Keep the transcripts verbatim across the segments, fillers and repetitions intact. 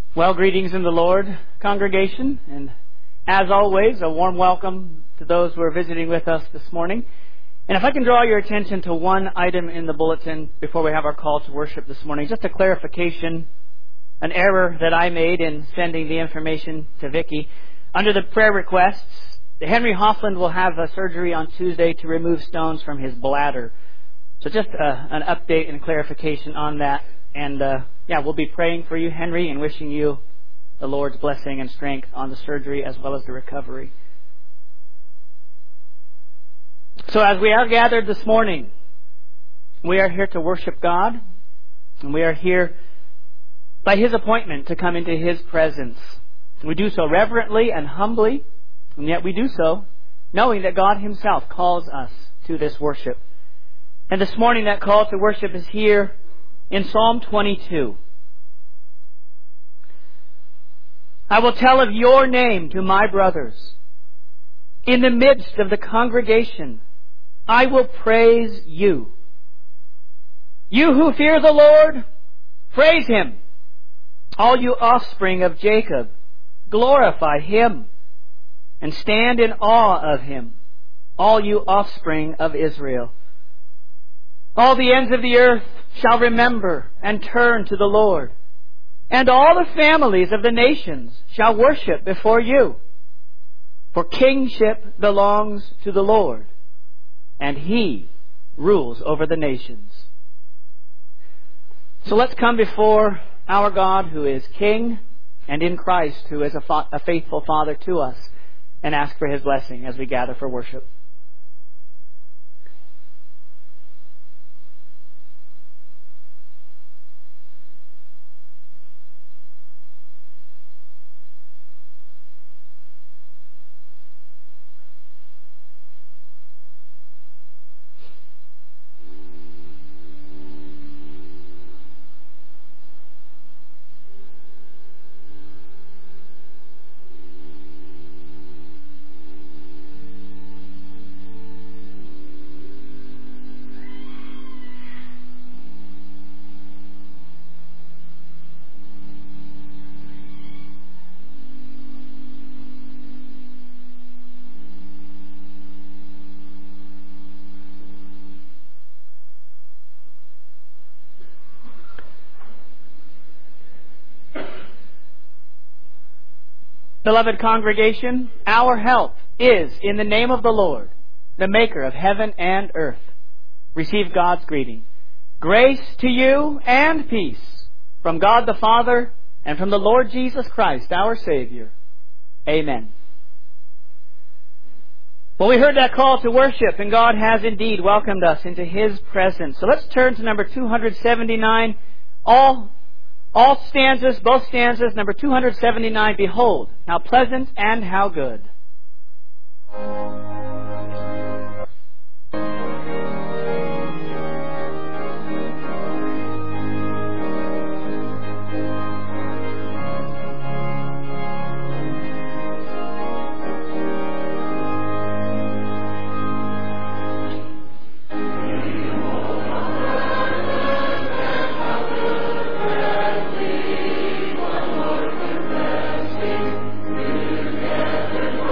Well, greetings in the Lord, congregation, and as always, a warm welcome to those who are visiting with us this morning. And if I can draw your attention to one item in the bulletin before we have our call to worship this morning, just a clarification, an error that I made in sending the information to Vicki. Under the prayer requests, Henry Hoffland will have a surgery on Tuesday to remove stones from his bladder. So just uh, an update and clarification on that. And uh, yeah, we'll be praying for you, Henry, and wishing you the Lord's blessing and strength on the surgery as well as the recovery. So as we are gathered this morning, we are here to worship God, and we are here by His appointment to come into His presence. We do so reverently and humbly, and yet we do so knowing that God Himself calls us to this worship. And this morning that call to worship is here in Psalm twenty-two. I will tell of your name to my brothers. In the midst of the congregation, I will praise you. You who fear the Lord, praise Him. All you offspring of Jacob, glorify Him and stand in awe of Him, all you offspring of Israel. All the ends of the earth shall remember and turn to the Lord, and all the families of the nations shall worship before you. For kingship belongs to the Lord, and He rules over the nations. So let's come before our God, who is King, and in Christ, who is a, fa- a faithful Father to us, and ask for His blessing as we gather for worship. Beloved congregation, our help is in the name of the Lord, the Maker of heaven and earth. Receive God's greeting. Grace to you and peace from God the Father and from the Lord Jesus Christ, our Savior. Amen. Well, we heard that call to worship, and God has indeed welcomed us into His presence. So let's turn to number two seventy-nine. All All stanzas, both stanzas, number two seventy-nine, behold, how pleasant and how good. Together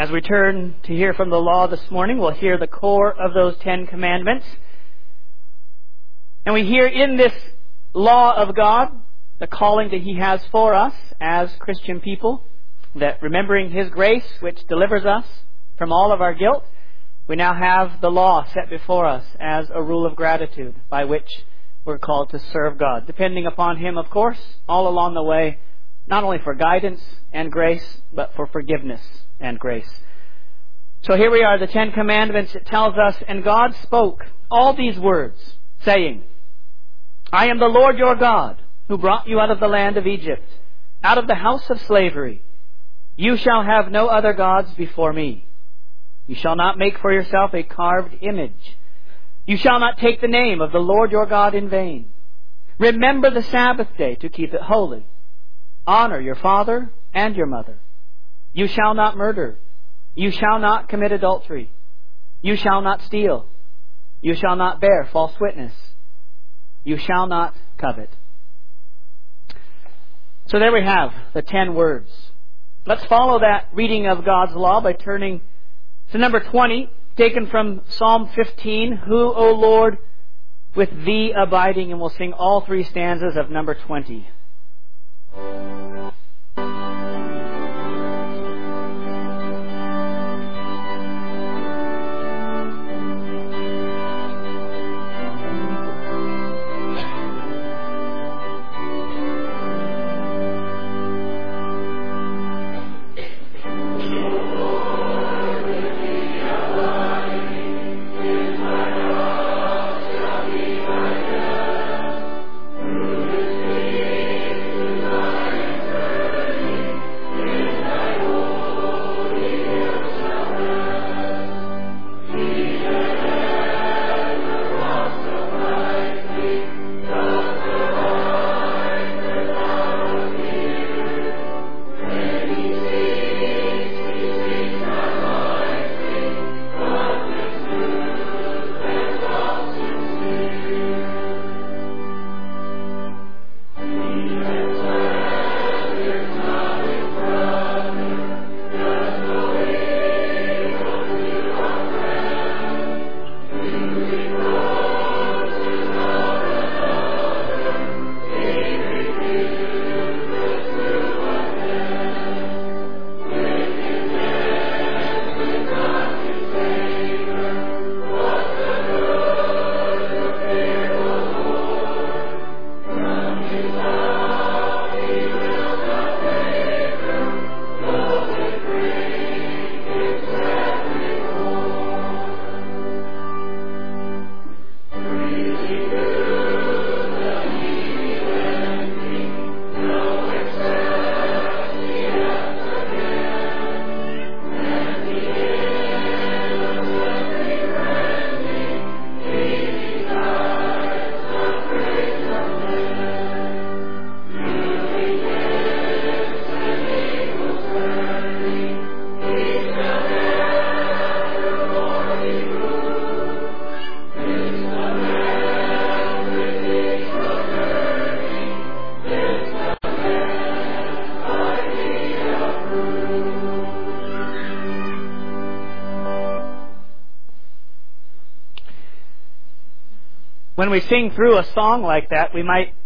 As we turn to hear from the law this morning, we'll hear the core of those Ten Commandments. And we hear in this law of God the calling that He has for us as Christian people, that remembering His grace, which delivers us from all of our guilt, we now have the law set before us as a rule of gratitude by which we're called to serve God, depending upon Him, of course, all along the way, not only for guidance and grace, but for forgiveness and grace. So here we are, the Ten Commandments. It tells us, and God spoke all these words, saying, I am the Lord your God, who brought you out of the land of Egypt, out of the house of slavery. You shall have no other gods before me. You shall not make for yourself a carved image. You shall not take the name of the Lord your God in vain. Remember the Sabbath day to keep it holy. Honor your father and your mother. You shall not murder. You shall not commit adultery. You shall not steal. You shall not bear false witness. You shall not covet. So there we have the ten words. Let's follow that reading of God's law by turning to number twenty, taken from Psalm fifteen, Who, O Lord, with Thee abiding, and we'll sing all three stanzas of number twenty. When we sing through a song like that, we might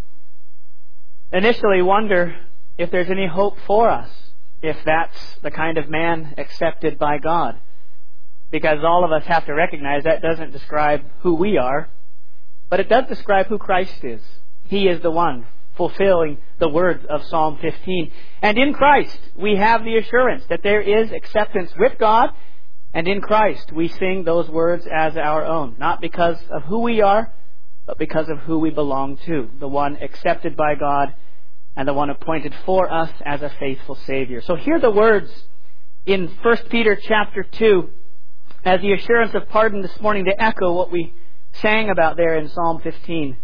initially wonder if there's any hope for us, if that's the kind of man accepted by God. Because all of us have to recognize that doesn't describe who we are, but it does describe who Christ is. He is the one fulfilling the words of Psalm fifteen. And in Christ, we have the assurance that there is acceptance with God, and in Christ we sing those words as our own, not because of who we are, but because of who we belong to, the one accepted by God and the one appointed for us as a faithful Savior. So hear the words in First Peter chapter two as the assurance of pardon this morning to echo what we sang about there in Psalm fifteen.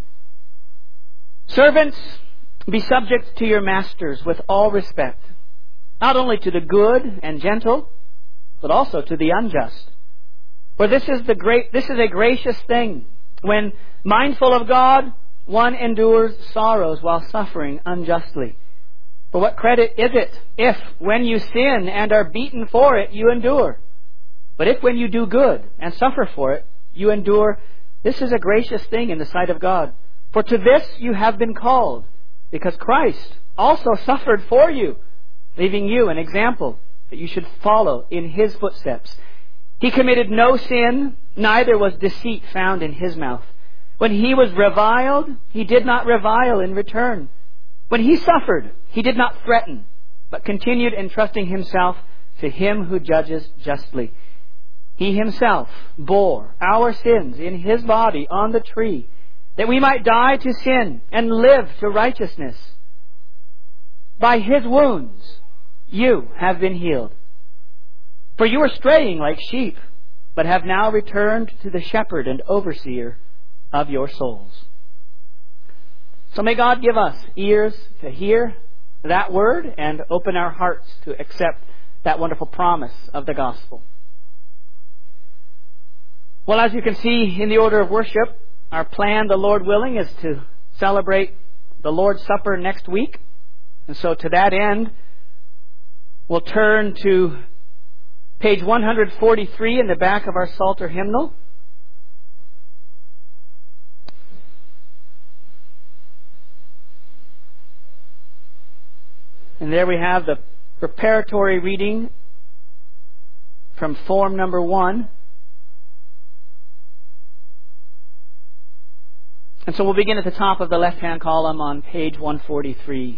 Servants, be subject to your masters with all respect, not only to the good and gentle, but also to the unjust. For this is the great this is a gracious thing, when mindful of God, one endures sorrows while suffering unjustly. For what credit is it if, when you sin and are beaten for it, you endure? But if when you do good and suffer for it, you endure, this is a gracious thing in the sight of God. For to this you have been called, because Christ also suffered for you, leaving you an example that you should follow in His footsteps. He committed no sin, neither was deceit found in His mouth. When He was reviled, He did not revile in return. When He suffered, He did not threaten, but continued entrusting Himself to Him who judges justly. He Himself bore our sins in His body on the tree, that we might die to sin and live to righteousness. By His wounds you have been healed. For you were straying like sheep, but have now returned to the shepherd and overseer of your souls. So may God give us ears to hear that word and open our hearts to accept that wonderful promise of the gospel. Well, as you can see in the order of worship, our plan, the Lord willing, is to celebrate the Lord's Supper next week. And so to that end, we'll turn to page one forty-three in the back of our Psalter hymnal. And there we have the preparatory reading from form number one. And so we'll begin at the top of the left-hand column on page one forty-three.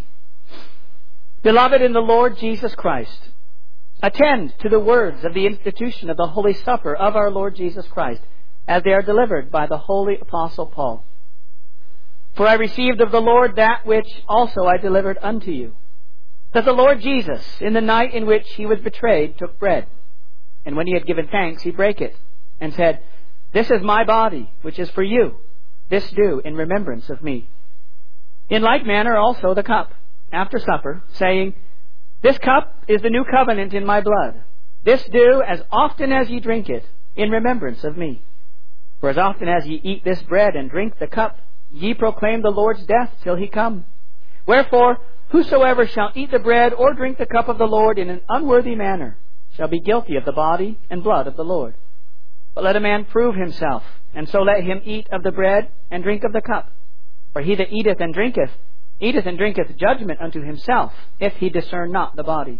Beloved in the Lord Jesus Christ, attend to the words of the institution of the Holy Supper of our Lord Jesus Christ, as they are delivered by the Holy Apostle Paul. For I received of the Lord that which also I delivered unto you, that the Lord Jesus, in the night in which He was betrayed, took bread. And when He had given thanks, He brake it, and said, This is my body, which is for you. This do in remembrance of me. In like manner also the cup, after supper, saying, This cup is the new covenant in my blood. This do as often as ye drink it, in remembrance of me. For as often as ye eat this bread and drink the cup, ye proclaim the Lord's death till He come. Wherefore, whosoever shall eat the bread or drink the cup of the Lord in an unworthy manner shall be guilty of the body and blood of the Lord. But let a man prove himself, and so let him eat of the bread and drink of the cup. For he that eateth and drinketh, eateth and drinketh judgment unto himself, if he discern not the body.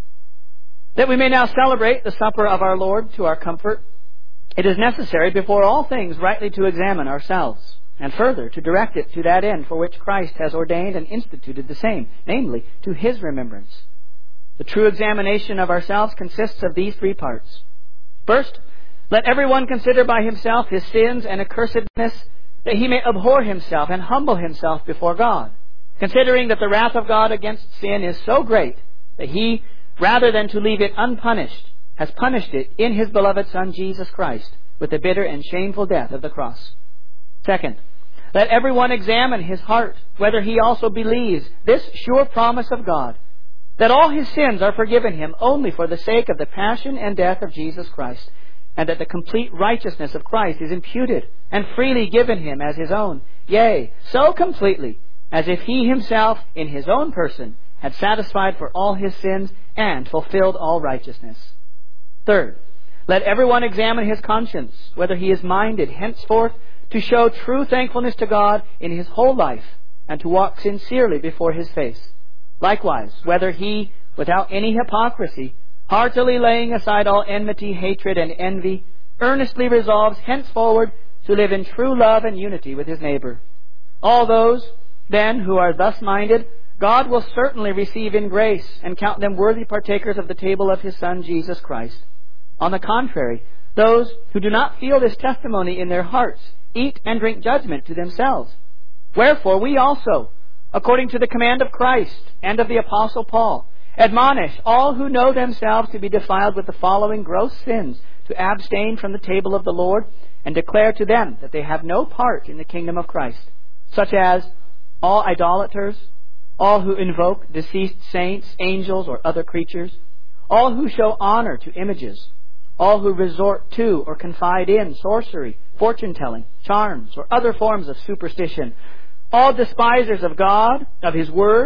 That we may now celebrate the supper of our Lord to our comfort, it is necessary before all things rightly to examine ourselves, and further to direct it to that end for which Christ has ordained and instituted the same, namely, to His remembrance. The true examination of ourselves consists of these three parts. First, let everyone consider by himself his sins and accursedness, that he may abhor himself and humble himself before God, considering that the wrath of God against sin is so great that He, rather than to leave it unpunished, has punished it in His beloved Son Jesus Christ with the bitter and shameful death of the cross. Second, let everyone examine his heart, whether he also believes this sure promise of God, that all his sins are forgiven him only for the sake of the passion and death of Jesus Christ, and that the complete righteousness of Christ is imputed and freely given him as his own, yea, so completely, as if He Himself in His own person had satisfied for all his sins and fulfilled all righteousness. Third, let everyone examine his conscience, whether he is minded henceforth to show true thankfulness to God in his whole life, and to walk sincerely before His face. Likewise, whether he, without any hypocrisy, heartily laying aside all enmity, hatred, and envy, earnestly resolves henceforward to live in true love and unity with his neighbor. All those, then, who are thus minded, God will certainly receive in grace and count them worthy partakers of the table of His Son, Jesus Christ. On the contrary, those who do not feel this testimony in their hearts eat and drink judgment to themselves. Wherefore we also, according to the command of Christ and of the Apostle Paul, admonish all who know themselves to be defiled with the following gross sins to abstain from the table of the Lord, and declare to them that they have no part in the kingdom of Christ, such as all idolaters, all who invoke deceased saints, angels, or other creatures, all who show honor to images, all who resort to or confide in sorcery, fortune-telling, charms, or other forms of superstition, all despisers of God, of His word,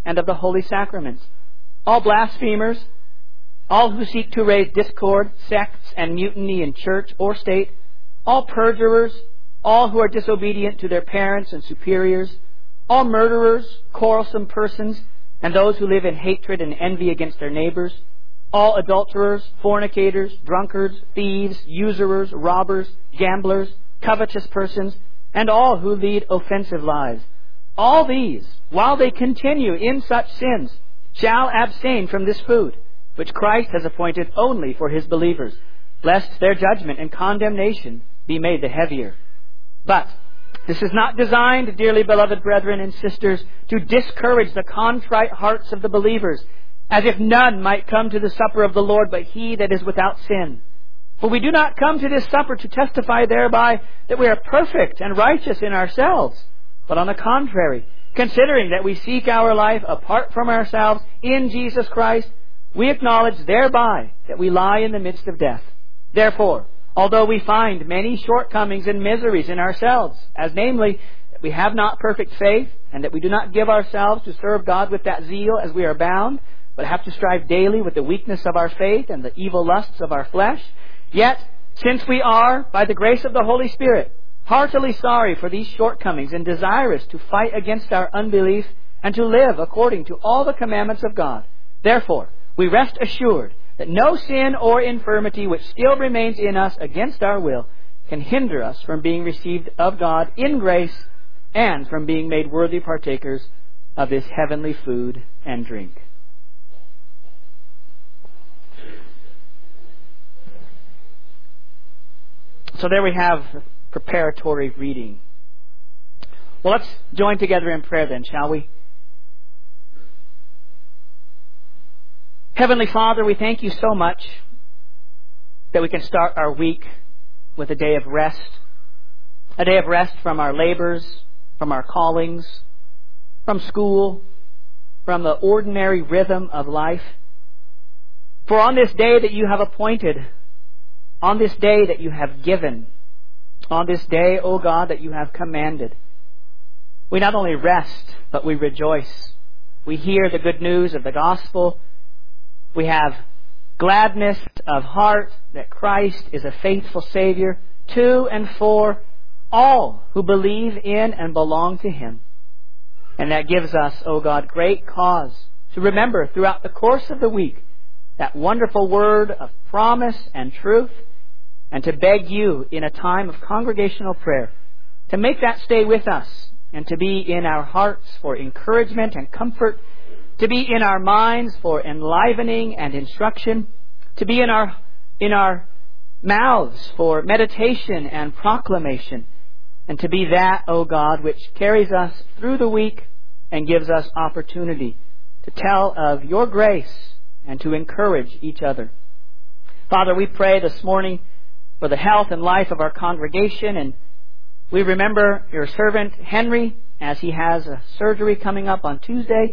and of the holy sacraments, all blasphemers, all who seek to raise discord, sects, and mutiny in church or state, all perjurers, all who are disobedient to their parents and superiors, all murderers, quarrelsome persons, and those who live in hatred and envy against their neighbors, all adulterers, fornicators, drunkards, thieves, usurers, robbers, gamblers, covetous persons, and all who lead offensive lives. All these, while they continue in such sins, shall abstain from this food, which Christ has appointed only for His believers, lest their judgment and condemnation be made the heavier. But this is not designed, dearly beloved brethren and sisters, to discourage the contrite hearts of the believers, as if none might come to the supper of the Lord but he that is without sin. For we do not come to this supper to testify thereby that we are perfect and righteous in ourselves, but on the contrary, considering that we seek our life apart from ourselves in Jesus Christ, we acknowledge thereby that we lie in the midst of death. Therefore, although we find many shortcomings and miseries in ourselves, as namely, that we have not perfect faith, and that we do not give ourselves to serve God with that zeal as we are bound, but have to strive daily with the weakness of our faith and the evil lusts of our flesh, yet, since we are, by the grace of the Holy Spirit, heartily sorry for these shortcomings and desirous to fight against our unbelief and to live according to all the commandments of God, therefore, we rest assured that no sin or infirmity which still remains in us against our will can hinder us from being received of God in grace and from being made worthy partakers of this heavenly food and drink. So there we have preparatory reading. Well, let's join together in prayer then, shall we? Heavenly Father, we thank You so much that we can start our week with a day of rest, a day of rest from our labors, from our callings, from school, from the ordinary rhythm of life. For on this day that You have appointed, on this day that You have given, on this day, O God, that You have commanded, we not only rest, but we rejoice. We hear the good news of the gospel. We have gladness of heart that Christ is a faithful Savior to and for all who believe in and belong to Him. And that gives us, O God, great cause to remember throughout the course of the week that wonderful word of promise and truth, and to beg You in a time of congregational prayer to make that stay with us and to be in our hearts for encouragement and comfort, to be in our minds for enlivening and instruction, to be in our in our mouths for meditation and proclamation, and to be that, O God, which carries us through the week and gives us opportunity to tell of Your grace and to encourage each other. Father, we pray this morning for the health and life of our congregation, and we remember Your servant Henry as he has a surgery coming up on Tuesday.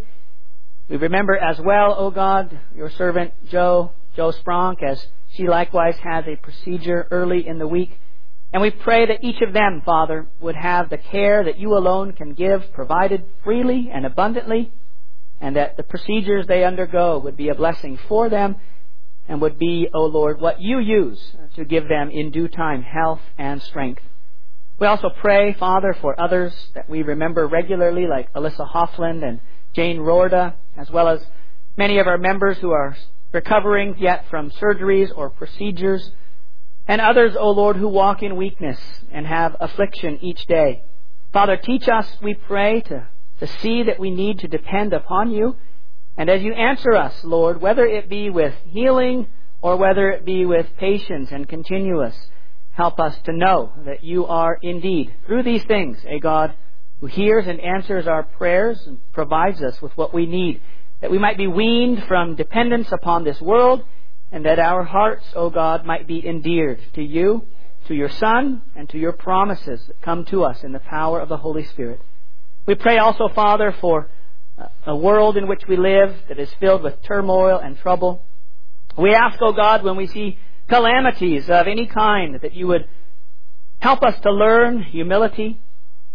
We remember as well, O God, Your servant Joe, Joe Spronk, as she likewise has a procedure early in the week. And we pray that each of them, Father, would have the care that You alone can give, provided freely and abundantly, and that the procedures they undergo would be a blessing for them and would be, O Lord, what You use to give them in due time health and strength. We also pray, Father, for others that we remember regularly, like Alyssa Hoffland and Jane Rorda, as well as many of our members who are recovering yet from surgeries or procedures, and others, O Lord, who walk in weakness and have affliction each day. Father, teach us, we pray, to, to see that we need to depend upon You. And as You answer us, Lord, whether it be with healing or whether it be with patience and continuous, help us to know that You are indeed, through these things, a God who hears and answers our prayers and provides us with what we need, that we might be weaned from dependence upon this world, and that our hearts, O God, might be endeared to You, to Your Son, and to Your promises that come to us in the power of the Holy Spirit. We pray also, Father, for a world in which we live that is filled with turmoil and trouble. We ask, O God, when we see calamities of any kind, that You would help us to learn humility,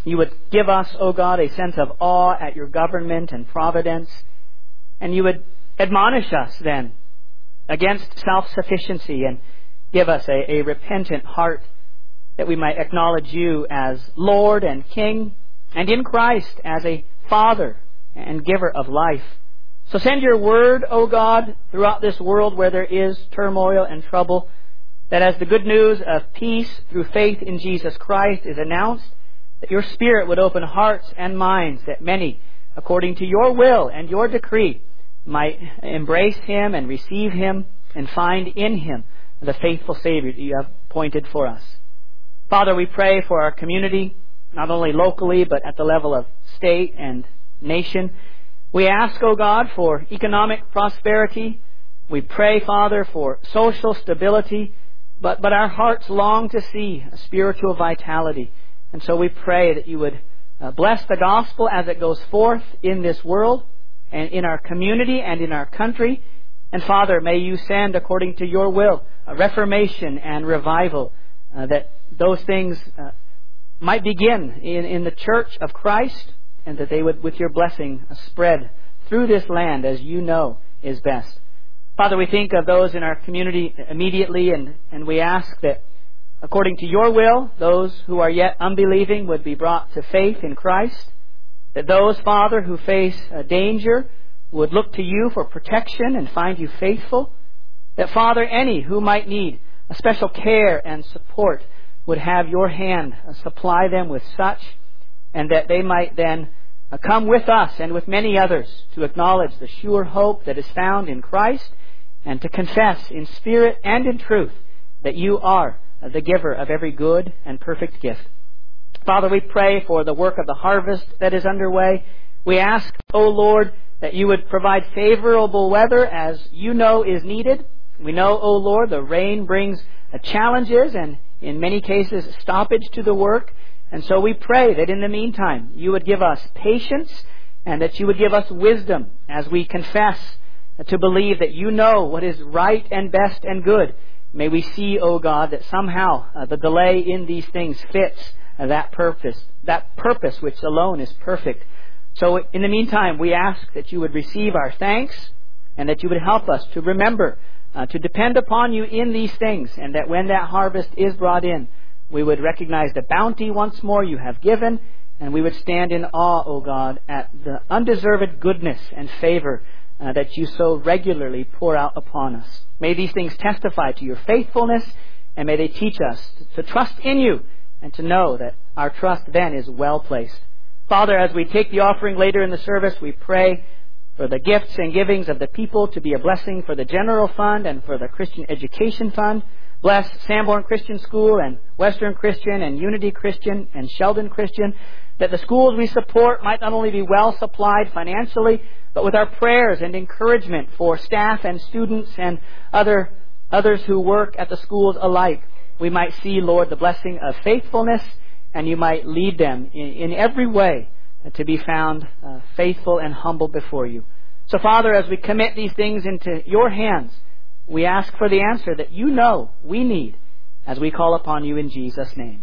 You would give us, O God, a sense of awe at your government and providence. And you would admonish us then against self-sufficiency and give us a, a repentant heart that we might acknowledge you as Lord and King, and in Christ as a Father and giver of life. So send your word, O God, throughout this world where there is turmoil and trouble, that as the good news of peace through faith in Jesus Christ is announced, that your Spirit would open hearts and minds, that many, according to your will and your decree, might embrace Him and receive Him and find in Him the faithful Savior that you have appointed for us. Father, we pray for our community, not only locally, but at the level of state and nation. We ask, O God, for economic prosperity. We pray, Father, for social stability, but, but our hearts long to see a spiritual vitality. And so we pray that you would uh, bless the gospel as it goes forth in this world and in our community and in our country. And Father, may you send, according to your will, a reformation and revival, uh, that those things uh, might begin in, in the church of Christ, and that they would, with your blessing, uh, spread through this land as you know is best. Father, we think of those in our community immediately, and, and we ask that, according to your will, those who are yet unbelieving would be brought to faith in Christ. That those, Father, who face uh, danger would look to you for protection and find you faithful. That, Father, any who might need a special care and support would have your hand uh, supply them with such, and that they might then uh, come with us and with many others to acknowledge the sure hope that is found in Christ, and to confess in spirit and in truth that you are uh, the giver of every good and perfect gift. Father, we pray for the work of the harvest that is underway. We ask, O Lord, that you would provide favorable weather as you know is needed. We know, O Lord, the rain brings uh, challenges and in many cases stoppage to the work. And so we pray that in the meantime you would give us patience and that you would give us wisdom as we confess uh, to believe that you know what is right and best and good. May we see, O God, that somehow uh, the delay in these things fits uh, that purpose, that purpose which alone is perfect. So in the meantime, we ask that you would receive our thanks and that you would help us to remember uh, to depend upon you in these things, and that when that harvest is brought in, we would recognize the bounty once more you have given, and we would stand in awe, O God, at the undeserved goodness and favor uh, that you so regularly pour out upon us. May these things testify to your faithfulness, and may they teach us to trust in you and to know that our trust then is well placed. Father, as we take the offering later in the service, we pray for the gifts and givings of the people to be a blessing for the General Fund and for the Christian Education Fund. Bless Sanborn Christian School and Western Christian and Unity Christian and Sheldon Christian, that the schools we support might not only be well supplied financially, but with our prayers and encouragement for staff and students and other others who work at the schools alike, we might see, Lord, the blessing of faithfulness, and you might lead them in, in every way to be found uh, faithful and humble before you. So, Father, as we commit these things into your hands, we ask for the answer that you know we need as we call upon you in Jesus' name.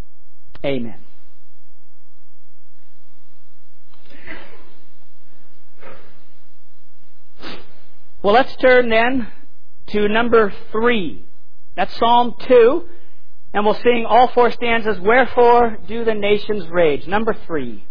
Amen. Well, let's turn then to number three. That's Psalm two. And we'll sing all four stanzas, Wherefore Do the Nations Rage? Number three.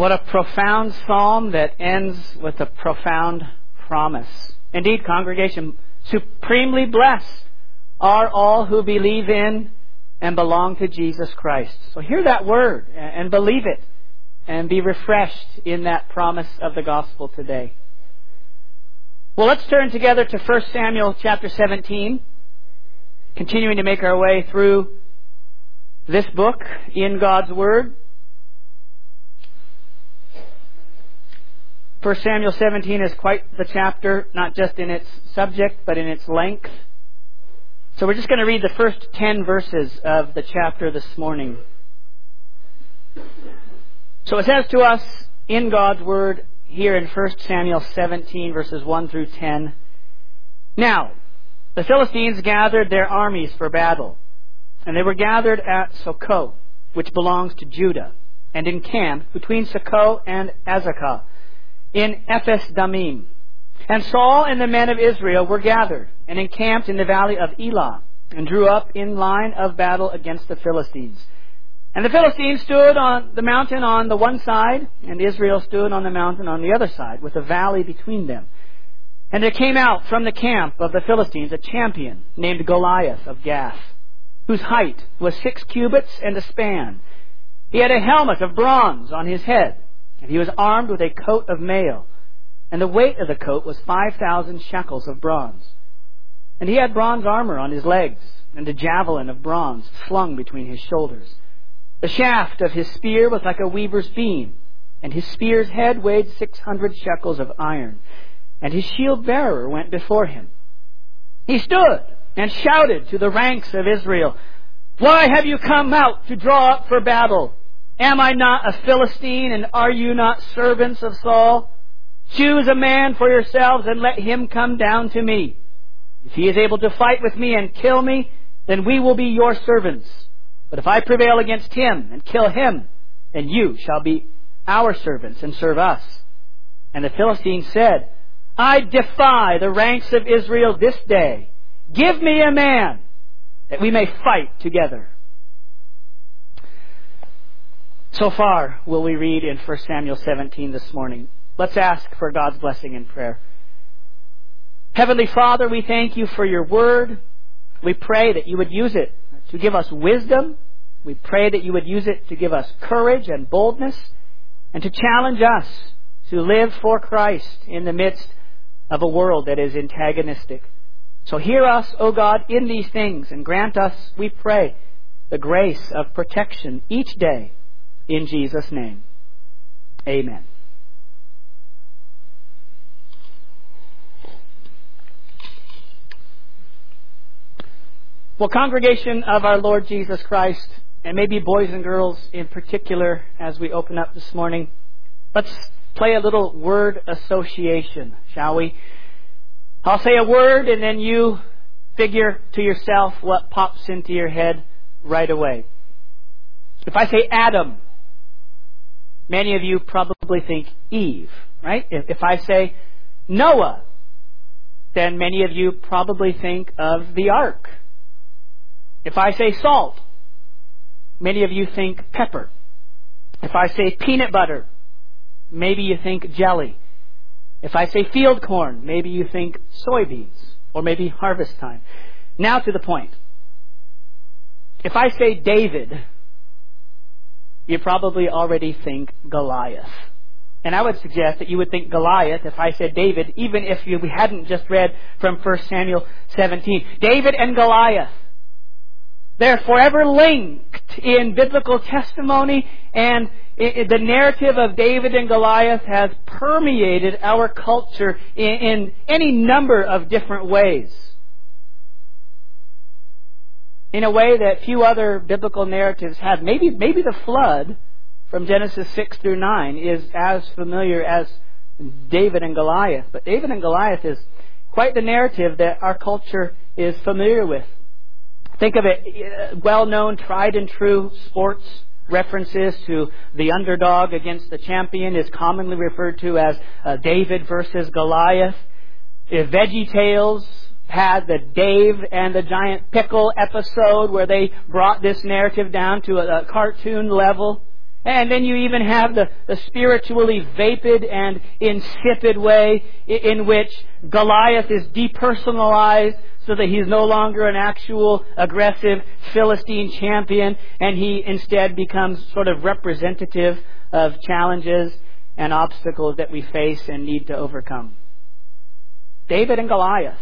What a profound psalm that ends with a profound promise. Indeed, congregation, supremely blessed are all who believe in and belong to Jesus Christ. So hear that word and believe it and be refreshed in that promise of the gospel today. Well, let's turn together to First Samuel chapter seventeen, continuing to make our way through this book in God's Word. First Samuel seventeen is quite the chapter, not just in its subject, but in its length. So we're just going to read the first ten verses of the chapter this morning. So it says to us in God's Word here in First Samuel seventeen, verses one through ten, "Now, the Philistines gathered their armies for battle, and they were gathered at Socoh, which belongs to Judah, and encamped between Socoh and Azekah, in Ephes Damim. And Saul and the men of Israel were gathered and encamped in the valley of Elah, and drew up in line of battle against the Philistines. And the Philistines stood on the mountain on the one side, and Israel stood on the mountain on the other side, with a valley between them. And there came out from the camp of the Philistines a champion named Goliath of Gath, whose height was six cubits and a span. He had a helmet of bronze on his head, and he was armed with a coat of mail, and the weight of the coat was five thousand shekels of bronze. And he had bronze armor on his legs, and a javelin of bronze slung between his shoulders. The shaft of his spear was like a weaver's beam, and his spear's head weighed six hundred shekels of iron, and his shield bearer went before him. He stood and shouted to the ranks of Israel, 'Why have you come out to draw up for battle? Am I not a Philistine, and are you not servants of Saul? Choose a man for yourselves and let him come down to me. If he is able to fight with me and kill me, then we will be your servants. But if I prevail against him and kill him, then you shall be our servants and serve us.' And the Philistines said, 'I defy the ranks of Israel this day. Give me a man that we may fight together.'" So far will we read in First Samuel seventeen this morning. Let's ask for God's blessing in prayer. Heavenly Father, we thank you for your word. We pray that you would use it to give us wisdom. We pray that you would use it to give us courage and boldness, and to challenge us to live for Christ in the midst of a world that is antagonistic. So hear us, O God, in these things, and grant us, we pray, the grace of protection each day. In Jesus' name, amen. Well, congregation of our Lord Jesus Christ, and maybe boys and girls in particular, as we open up this morning, let's play a little word association, shall we? I'll say a word, and then you figure to yourself what pops into your head right away. If I say Adam, many of you probably think Eve, right? If, if I say Noah, then many of you probably think of the ark. If I say salt, many of you think pepper. If I say peanut butter, maybe you think jelly. If I say field corn, maybe you think soybeans, or maybe harvest time. Now to the point. If I say David, you probably already think Goliath. And I would suggest that you would think Goliath if I said David, even if you, we hadn't just read from First Samuel seventeen. David and Goliath, they're forever linked in biblical testimony, and it, the narrative of David and Goliath has permeated our culture in, in any number of different ways. In a way that few other biblical narratives have. Maybe, maybe the flood from Genesis six through nine is as familiar as David and Goliath. But David and Goliath is quite the narrative that our culture is familiar with. Think of it, well-known, tried and true sports references to the underdog against the champion is commonly referred to as uh, David versus Goliath. If VeggieTales had the Dave and the Giant Pickle episode where they brought this narrative down to a, a cartoon level. And then you even have the, the spiritually vapid and insipid way in which Goliath is depersonalized so that he's no longer an actual aggressive Philistine champion, and he instead becomes sort of representative of challenges and obstacles that we face and need to overcome. David and Goliath.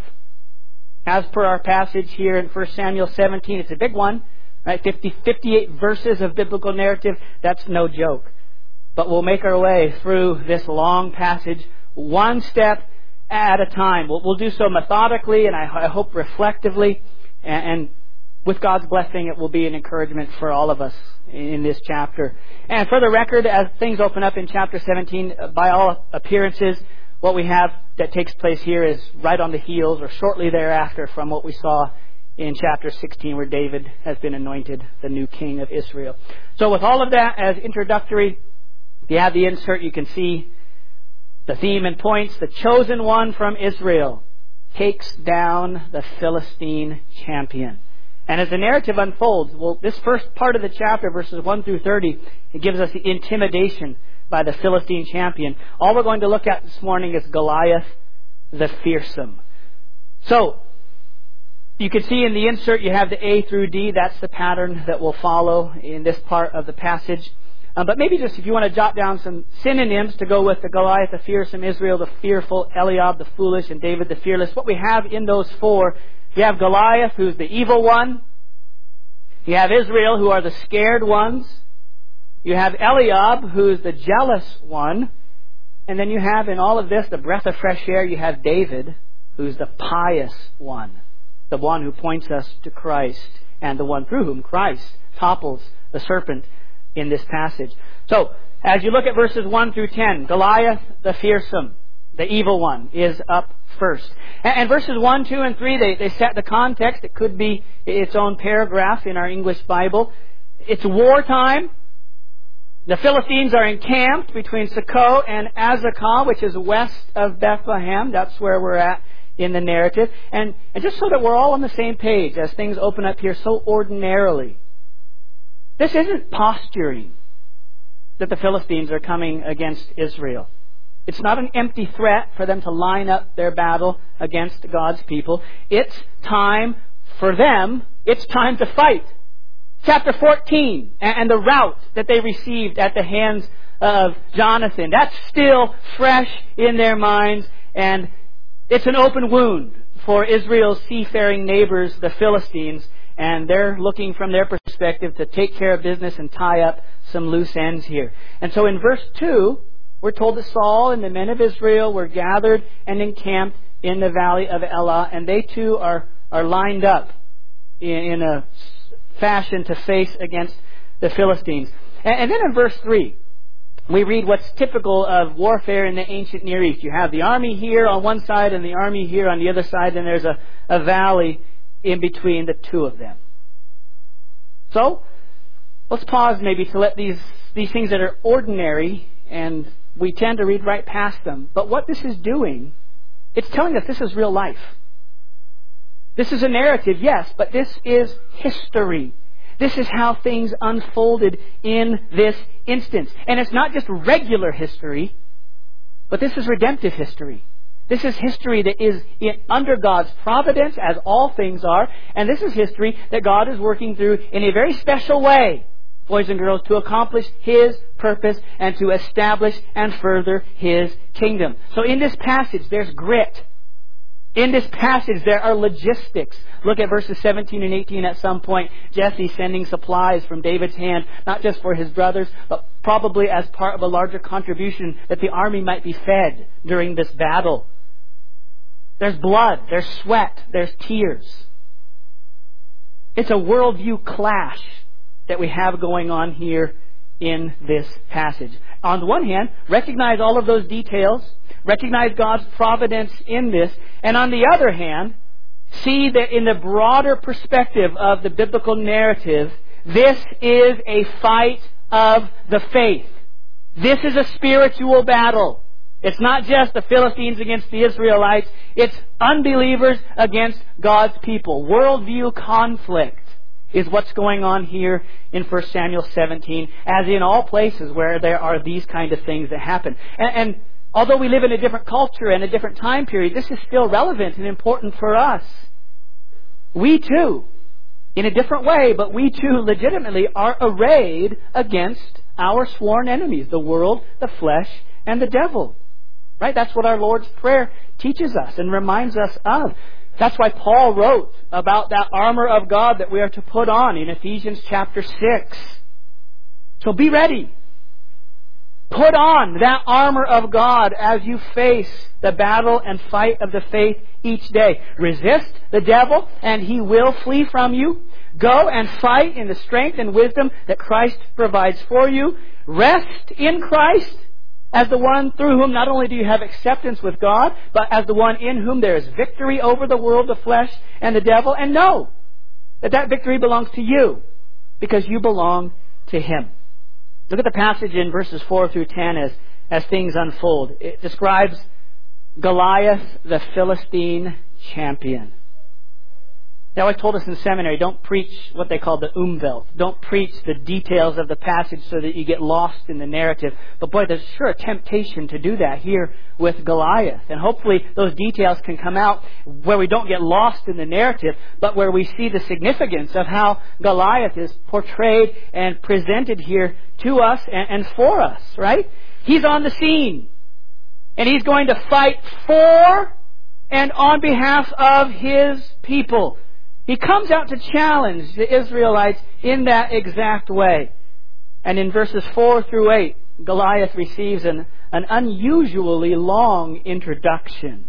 As per our passage here in First Samuel seventeen, it's a big one. Right, fifty, fifty-eight verses of biblical narrative, that's no joke. But we'll make our way through this long passage one step at a time. We'll, we'll do so methodically and I, I hope reflectively. And, and with God's blessing, it will be an encouragement for all of us in this chapter. And for the record, as things open up in chapter seventeen, by all appearances, what we have that takes place here is right on the heels or shortly thereafter from what we saw in chapter sixteen, where David has been anointed the new king of Israel. So with all of that as introductory, if you have the insert, you can see the theme and points. The chosen one from Israel takes down the Philistine champion. And as the narrative unfolds, well, this first part of the chapter, verses one through thirty, it gives us the intimidation by the Philistine champion. All we're going to look at this morning is Goliath the fearsome. So, you can see in the insert you have the A through D. That's the pattern that will follow in this part of the passage. Um, but maybe just if you want to jot down some synonyms to go with the Goliath, the fearsome, Israel, the fearful, Eliab, the foolish, and David, the fearless. What we have in those four, you have Goliath, who's the evil one. You have Israel, who are the scared ones. You have Eliab, who's the jealous one. And then you have in all of this, the breath of fresh air, you have David, who's the pious one. The one who points us to Christ, and the one through whom Christ topples the serpent in this passage. So, as you look at verses one through ten, Goliath the fearsome, the evil one, is up first. And, and verses one, two, and three, they, they set the context. It could be its own paragraph in our English Bible. It's wartime. The Philistines are encamped between Succoth and Azekah, which is west of Bethlehem. That's where we're at in the narrative. And, and just so that we're all on the same page as things open up here so ordinarily, this isn't posturing that the Philistines are coming against Israel. It's not an empty threat for them to line up their battle against God's people. It's time for them, it's time to fight. Chapter fourteen and the rout that they received at the hands of Jonathan, that's still fresh in their minds, and it's an open wound for Israel's seafaring neighbors, the Philistines, and they're looking from their perspective to take care of business and tie up some loose ends here. And so in verse two, we're told that Saul and the men of Israel were gathered and encamped in the valley of Elah, and they too are, are lined up in, in a fashion to face against the Philistines. And, and then in verse three, we read what's typical of warfare in the ancient Near East. You have the army here on one side and the army here on the other side, and there's a, a valley in between the two of them. So, let's pause maybe to let these, these things that are ordinary, and we tend to read right past them. But what this is doing, it's telling us this is real life. This is a narrative, yes, but this is history. This is how things unfolded in this instance. And it's not just regular history, but this is redemptive history. This is history that is in, under God's providence, as all things are. And this is history that God is working through in a very special way, boys and girls, to accomplish His purpose and to establish and further His kingdom. So in this passage, there's grit. In this passage, there are logistics. Look at verses seventeen and eighteen at some point. Jesse sending supplies from David's hand, not just for his brothers, but probably as part of a larger contribution that the army might be fed during this battle. There's blood, there's sweat, there's tears. It's a worldview clash that we have going on here in this passage. On the one hand, recognize all of those details, recognize God's providence in this, and on the other hand, see that in the broader perspective of the biblical narrative, this is a fight of the faith. This is a spiritual battle. It's not just the Philistines against the Israelites. It's unbelievers against God's people. Worldview conflict. is what's going on here in First Samuel seventeen, as in all places where there are these kind of things that happen. And, and although we live in a different culture and a different time period, this is still relevant and important for us. We too, in a different way, but we too legitimately are arrayed against our sworn enemies, the world, the flesh, and the devil. Right? That's what our Lord's Prayer teaches us and reminds us of. That's why Paul wrote about that armor of God that we are to put on in Ephesians chapter six. So be ready. Put on that armor of God as you face the battle and fight of the faith each day. Resist the devil and he will flee from you. Go and fight in the strength and wisdom that Christ provides for you. Rest in Christ as the one through whom not only do you have acceptance with God, but as the one in whom there is victory over the world, the flesh, and the devil. And know that that victory belongs to you because you belong to Him. Look at the passage in verses four through ten as, as things unfold. It describes Goliath, the Philistine champion. They always told us in seminary, don't preach what they call the Umwelt. Don't preach the details of the passage so that you get lost in the narrative. But boy, there's sure a temptation to do that here with Goliath. And hopefully those details can come out where we don't get lost in the narrative, but where we see the significance of how Goliath is portrayed and presented here to us and, and for us, right? He's on the scene. And he's going to fight for and on behalf of his people. He comes out to challenge the Israelites in that exact way. And in verses four through eight, Goliath receives an, an unusually long introduction.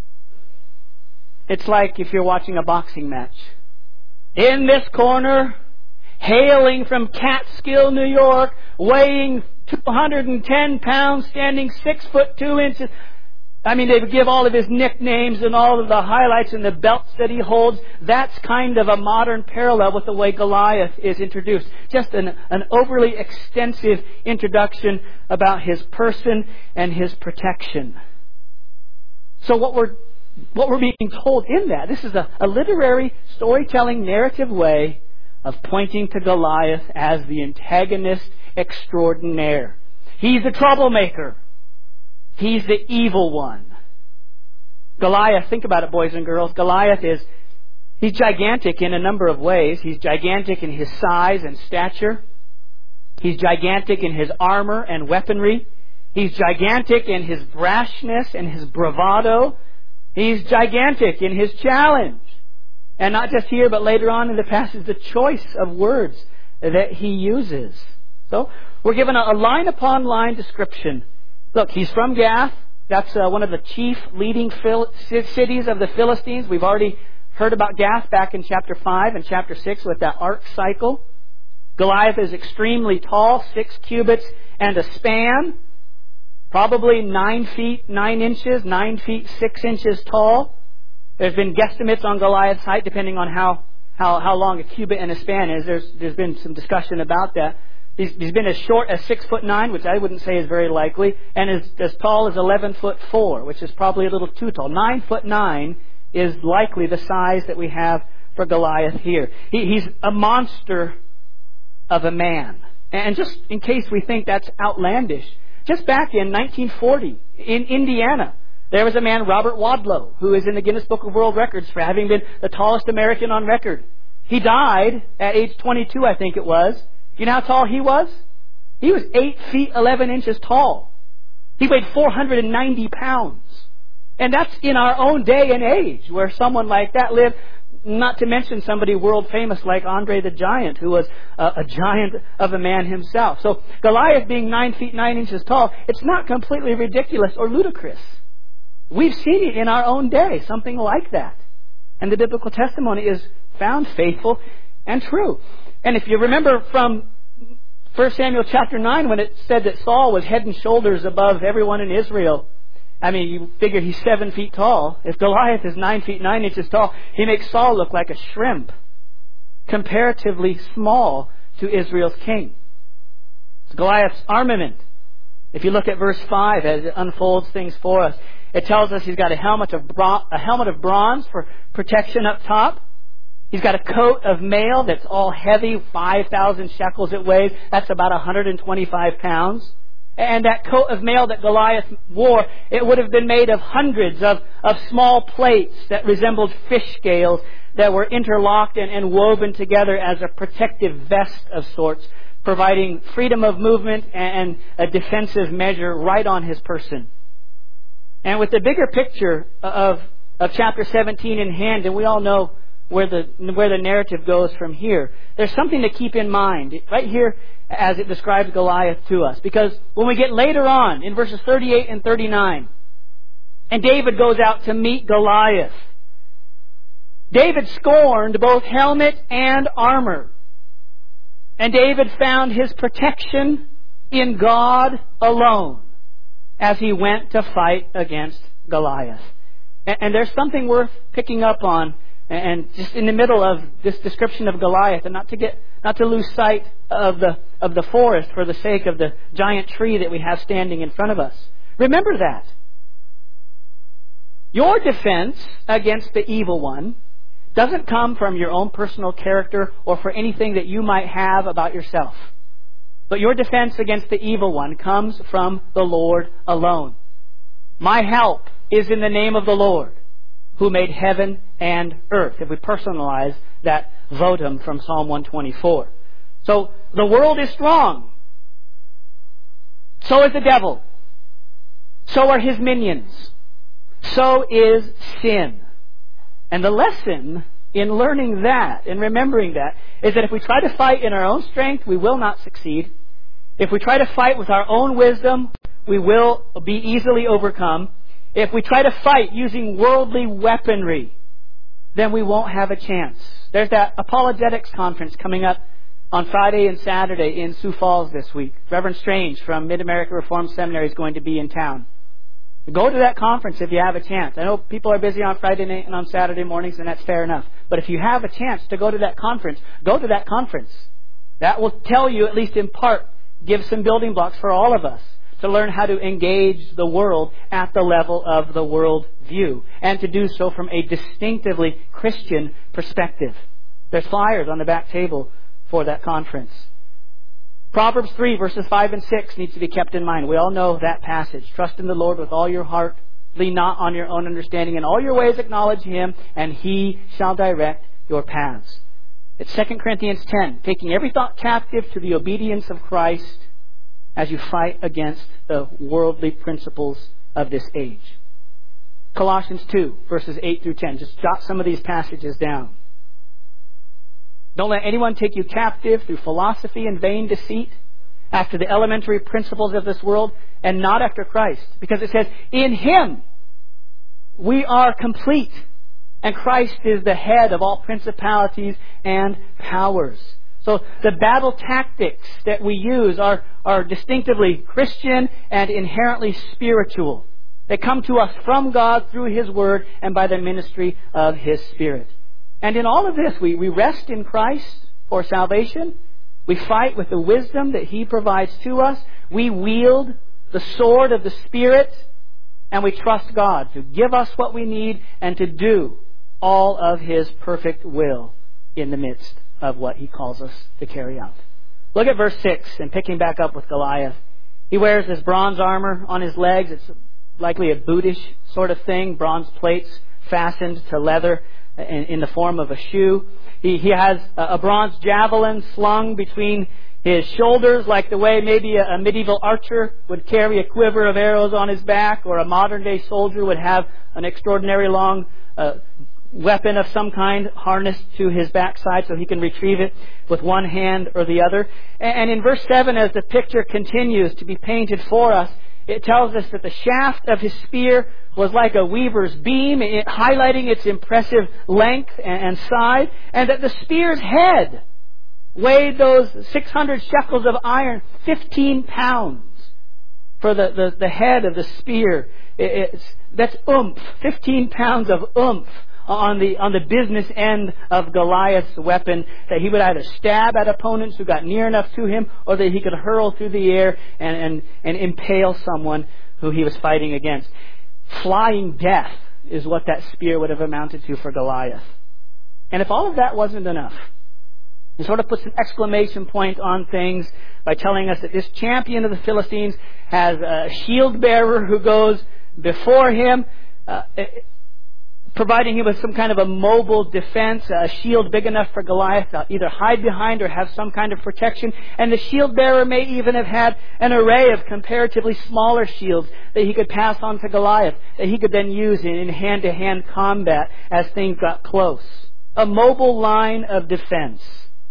It's like if you're watching a boxing match. In this corner, hailing from Catskill, New York, weighing two hundred ten pounds, standing six foot two inches. I mean, they would give all of his nicknames and all of the highlights and the belts that he holds. That's kind of a modern parallel with the way Goliath is introduced. Just an, an overly extensive introduction about his person and his protection. So what we're what we're being told in that, this is a, a literary storytelling narrative way of pointing to Goliath as the antagonist extraordinaire. He's the troublemaker. He's the evil one. Goliath, think about it, boys and girls. Goliath is, he's gigantic in a number of ways. He's gigantic in his size and stature. He's gigantic in his armor and weaponry. He's gigantic in his brashness and his bravado. He's gigantic in his challenge. And not just here, but later on in the passage, the choice of words that he uses. So, we're given a line upon line description. Look, he's from Gath. That's uh, one of the chief leading Phil- cities of the Philistines. We've already heard about Gath back in chapter five and chapter six with that arc cycle. Goliath is extremely tall, six cubits and a span. Probably nine feet, nine inches, nine feet, six inches tall. There's been guesstimates on Goliath's height depending on how, how, how long a cubit and a span is. There's, there's been some discussion about that. He's, he's been as short as six foot nine, which I wouldn't say is very likely, and as, as tall as eleven foot four, which is probably a little too tall. Nine foot nine is likely the size that we have for Goliath here. He, he's a monster of a man. And just in case we think that's outlandish, just back in nineteen forty in Indiana, there was a man, Robert Wadlow, who is in the Guinness Book of World Records for having been the tallest American on record. He died at age twenty-two, I think it was. You know how tall he was? He was eight feet eleven inches tall. He weighed four hundred ninety pounds. And that's in our own day and age where someone like that lived, not to mention somebody world famous like Andre the Giant, who was a, a giant of a man himself. So Goliath being nine feet nine inches tall, it's not completely ridiculous or ludicrous. We've seen it in our own day, something like that. And the biblical testimony is found faithful and true. And if you remember from First Samuel chapter nine, when it said that Saul was head and shoulders above everyone in Israel, I mean, you figure he's seven feet tall. If Goliath is nine feet nine inches tall, he makes Saul look like a shrimp, comparatively small to Israel's king. It's Goliath's armament. If you look at verse five as it unfolds things for us, it tells us he's got a helmet of bron- a helmet of bronze for protection up top. He's got a coat of mail that's all heavy, five thousand shekels it weighs. That's about one hundred twenty-five pounds. And that coat of mail that Goliath wore, it would have been made of hundreds of, of small plates that resembled fish scales that were interlocked and, and woven together as a protective vest of sorts, providing freedom of movement and a defensive measure right on his person. And with the bigger picture of, of chapter seventeen in hand, and we all know where the where the narrative goes from here, there's something to keep in mind right here as it describes Goliath to us. Because when we get later on in verses thirty-eight and thirty-nine, and David goes out to meet Goliath, David scorned both helmet and armor. And David found his protection in God alone as he went to fight against Goliath. And, and there's something worth picking up on, and just in the middle of this description of Goliath, and not to get not to lose sight of the of the forest for the sake of the giant tree that we have standing in front of us. Remember that. Your defense against the evil one doesn't come from your own personal character or for anything that you might have about yourself. But your defense against the evil one comes from the Lord alone. My help is in the name of the Lord, who made heaven and earth, if we personalize that votum from Psalm one twenty-four. So the world is strong. So is the devil. So are his minions. So is sin. And the lesson in learning that and remembering that is that if we try to fight in our own strength, we will not succeed. If we try to fight with our own wisdom, we will be easily overcome. If we try to fight using worldly weaponry, then we won't have a chance. There's that apologetics conference coming up on Friday and Saturday in Sioux Falls this week. Reverend Strange from Mid-America Reformed Seminary is going to be in town. Go to that conference if you have a chance. I know people are busy on Friday night and on Saturday mornings, and that's fair enough. But if you have a chance to go to that conference, go to that conference. That will tell you, at least in part, give some building blocks for all of us to learn how to engage the world at the level of the world view, and to do so from a distinctively Christian perspective. There's flyers on the back table for that conference. Proverbs three, verses five and six needs to be kept in mind. We all know that passage. Trust in the Lord with all your heart. Lean not on your own understanding. In all your ways acknowledge Him, and He shall direct your paths. It's Second Corinthians ten, taking every thought captive to the obedience of Christ as you fight against the worldly principles of this age. Colossians two, verses eight through ten. Just jot some of these passages down. Don't let anyone take you captive through philosophy and vain deceit, after the elementary principles of this world, and not after Christ. Because it says, in Him we are complete, and Christ is the head of all principalities and powers. So the battle tactics that we use are, are distinctively Christian and inherently spiritual. They come to us from God through His Word and by the ministry of His Spirit. And in all of this, we, we rest in Christ for salvation. We fight with the wisdom that He provides to us. We wield the sword of the Spirit, and we trust God to give us what we need and to do all of His perfect will in the midst of what He calls us to carry out. Look at verse six, and picking back up with Goliath. He wears this bronze armor on his legs. It's likely a bootish sort of thing, bronze plates fastened to leather in, in the form of a shoe. He, he has a, a bronze javelin slung between his shoulders, like the way maybe a, a medieval archer would carry a quiver of arrows on his back, or a modern-day soldier would have an extraordinary long uh, weapon of some kind harnessed to his backside so he can retrieve it with one hand or the other. And in verse seven, as the picture continues to be painted for us, it tells us that the shaft of his spear was like a weaver's beam, it, highlighting its impressive length and, and side, and that the spear's head weighed those six hundred shekels of iron, fifteen pounds for the, the, the head of the spear. It, it's, that's oomph, fifteen pounds of oomph on the on the business end of Goliath's weapon, that he would either stab at opponents who got near enough to him, or that he could hurl through the air and, and, and impale someone who he was fighting against. Flying death is what that spear would have amounted to for Goliath. And if all of that wasn't enough, he sort of puts an exclamation point on things by telling us that this champion of the Philistines has a shield bearer who goes before him, uh, providing him with some kind of a mobile defense, a shield big enough for Goliath to either hide behind or have some kind of protection. And the shield bearer may even have had an array of comparatively smaller shields that he could pass on to Goliath, that he could then use in hand-to-hand combat as things got close. A mobile line of defense.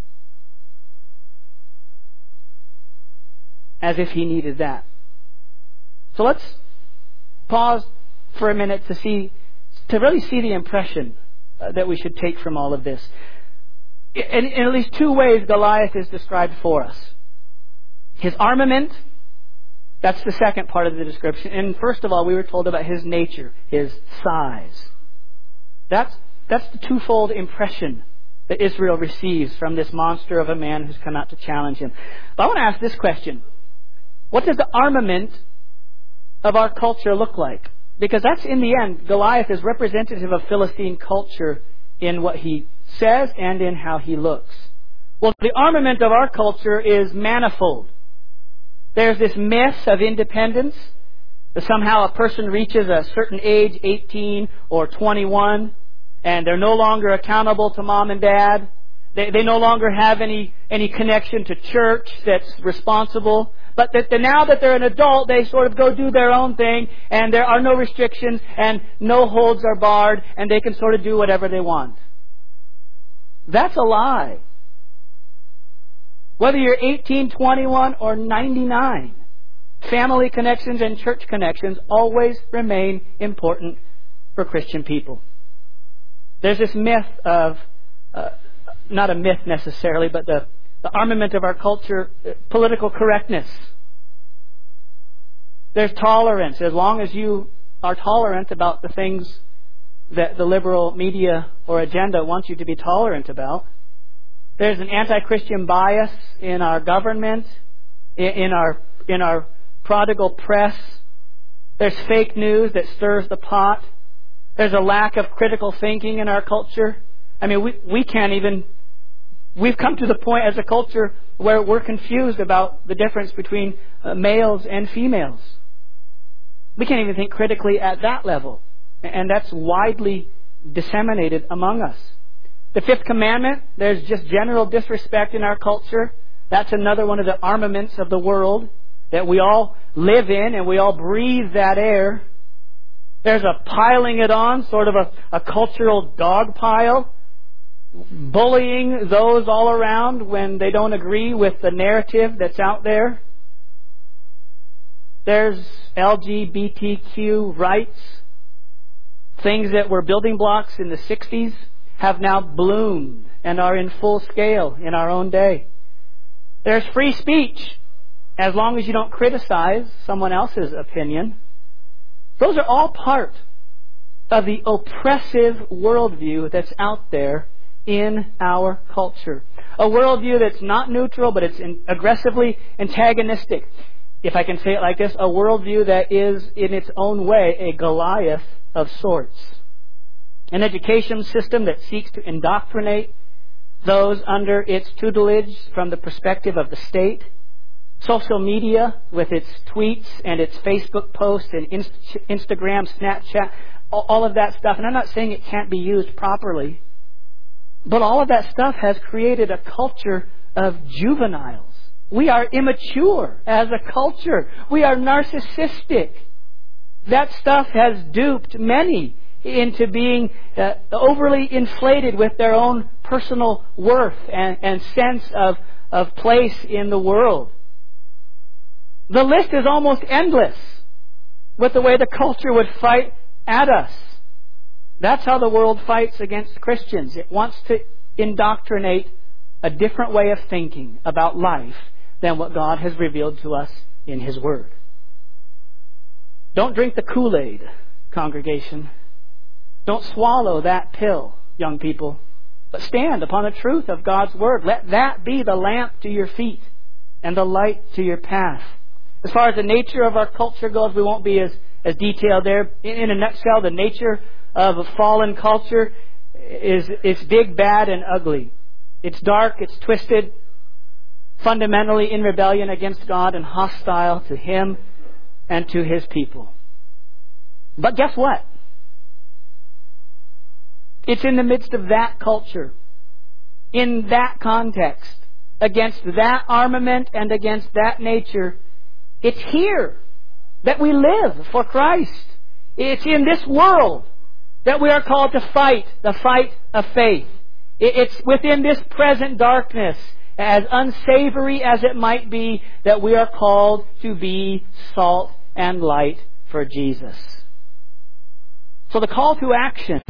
As if he needed that. So let's pause for a minute to see to really see the impression uh, that we should take from all of this. In, in at least two ways, Goliath is described for us. His armament, that's the second part of the description. And first of all, we were told about his nature, his size. That's, that's the twofold impression that Israel receives from this monster of a man who's come out to challenge him. But I want to ask this question. What does the armament of our culture look like? Because that's, in the end, Goliath is representative of Philistine culture in what he says and in how he looks. Well, the armament of our culture is manifold. There's this myth of independence, that somehow a person reaches a certain age, eighteen or twenty-one, and they're no longer accountable to mom and dad. They, they no longer have any, any connection to church that's responsible. But that the, now that they're an adult, they sort of go do their own thing, and there are no restrictions, and no holds are barred, and they can sort of do whatever they want. That's a lie. Whether you're eighteen, twenty-one, or ninety-nine, family connections and church connections always remain important for Christian people. There's this myth of, uh, not a myth necessarily, but the The armament of our culture, political correctness. There's tolerance. As long as you are tolerant about the things that the liberal media or agenda wants you to be tolerant about. There's an anti-Christian bias in our government, in our in our prodigal press. There's fake news that stirs the pot. There's a lack of critical thinking in our culture. I mean, we we can't even... We've come to the point as a culture where we're confused about the difference between uh, males and females. We can't even think critically at that level. And that's widely disseminated among us. The fifth commandment, there's just general disrespect in our culture. That's another one of the armaments of the world that we all live in and we all breathe that air. There's a piling it on, sort of a, a cultural dog pile. Bullying those all around when they don't agree with the narrative that's out there. There's L G B T Q rights. Things that were building blocks in the sixties have now bloomed and are in full scale in our own day. There's free speech, as long as you don't criticize someone else's opinion. Those are all part of the oppressive worldview that's out there in our culture. A worldview that's not neutral, but it's in aggressively antagonistic. If I can say it like this, a worldview that is, in its own way, a Goliath of sorts. An education system that seeks to indoctrinate those under its tutelage from the perspective of the state. Social media with its tweets and its Facebook posts and Inst- Instagram, Snapchat, all of that stuff. And I'm not saying it can't be used properly. But all of that stuff has created a culture of juveniles. We are immature as a culture. We are narcissistic. That stuff has duped many into being uh, overly inflated with their own personal worth and, and sense of, of place in the world. The list is almost endless with the way the culture would fight at us. That's how the world fights against Christians. It wants to indoctrinate a different way of thinking about life than what God has revealed to us in His Word. Don't drink the Kool-Aid, congregation. Don't swallow that pill, young people. But stand upon the truth of God's Word. Let that be the lamp to your feet and the light to your path. As far as the nature of our culture goes, we won't be as, as detailed there. In, in a nutshell, the nature of a fallen culture is it's big, bad, and ugly. It's dark, it's twisted, fundamentally in rebellion against God and hostile to Him and to His people. But guess what? It's in the midst of that culture, in that context, against that armament and against that nature. It's here that we live for Christ. It's in this world that we are called to fight the fight of faith. It's within this present darkness, as unsavory as it might be, that we are called to be salt and light for Jesus. So the call to action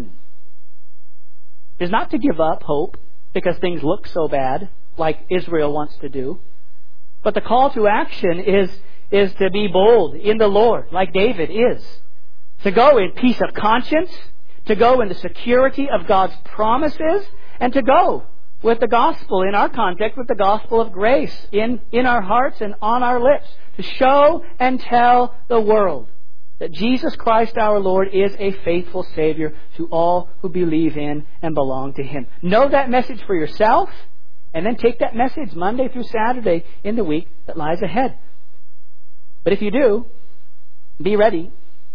is not to give up hope because things look so bad, like Israel wants to do. But the call to action is, is to be bold in the Lord, like David is. To go in peace of conscience, to go in the security of God's promises, and to go with the gospel, in our context, with the gospel of grace in, in our hearts and on our lips, to show and tell the world that Jesus Christ our Lord is a faithful Savior to all who believe in and belong to Him. Know that message for yourself, and then take that message Monday through Saturday in the week that lies ahead. But if you do, be ready.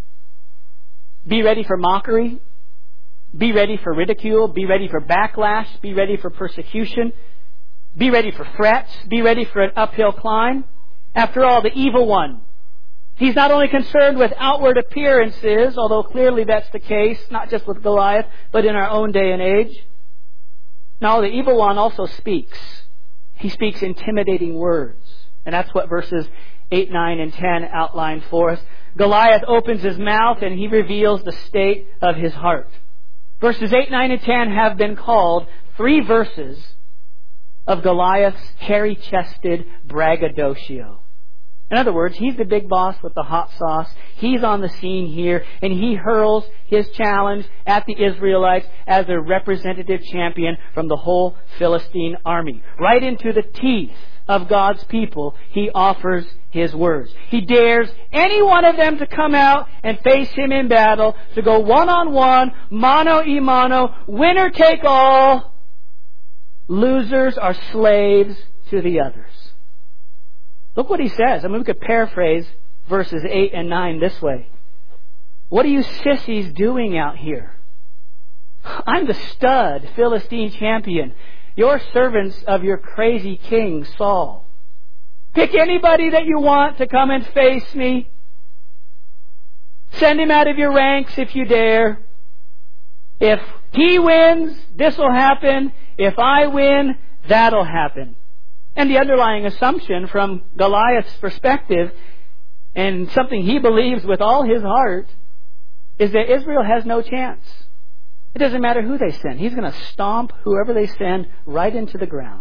Be ready for mockery. Be ready for ridicule. Be ready for backlash. Be ready for persecution. Be ready for threats. Be ready for an uphill climb. After all, the evil one, he's not only concerned with outward appearances, although clearly that's the case, not just with Goliath, but in our own day and age. Now, the evil one also speaks. He speaks intimidating words. And that's what verses eight, nine, and ten outline for us. Goliath opens his mouth and he reveals the state of his heart. Verses eight, nine, and ten have been called three verses of Goliath's hairy-chested braggadocio. In other words, he's the big boss with the hot sauce. He's on the scene here, and he hurls his challenge at the Israelites as a representative champion from the whole Philistine army. Right into the teeth of God's people, he offers his words. He dares any one of them to come out and face him in battle, to go one-on-one, mano-a-mano, winner take all. Losers are slaves to the others. Look what he says. I mean, we could paraphrase verses eight and nine this way. What are you sissies doing out here? I'm the stud Philistine champion. You're servants of your crazy king, Saul. Pick anybody that you want to come and face me. Send him out of your ranks if you dare. If he wins, this will happen. If I win, that'll happen. And the underlying assumption from Goliath's perspective, and something he believes with all his heart, is that Israel has no chance. It doesn't matter who they send. He's going to stomp whoever they send right into the ground.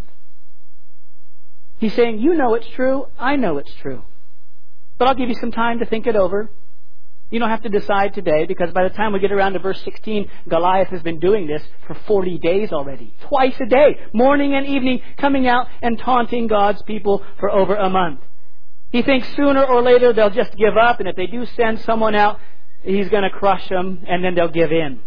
He's saying, you know it's true, I know it's true. But I'll give you some time to think it over. You don't have to decide today, because by the time we get around to verse sixteen, Goliath has been doing this for forty days already. Twice a day, morning and evening, coming out and taunting God's people for over a month. He thinks sooner or later they'll just give up, and if they do send someone out, he's going to crush them, and then they'll give in.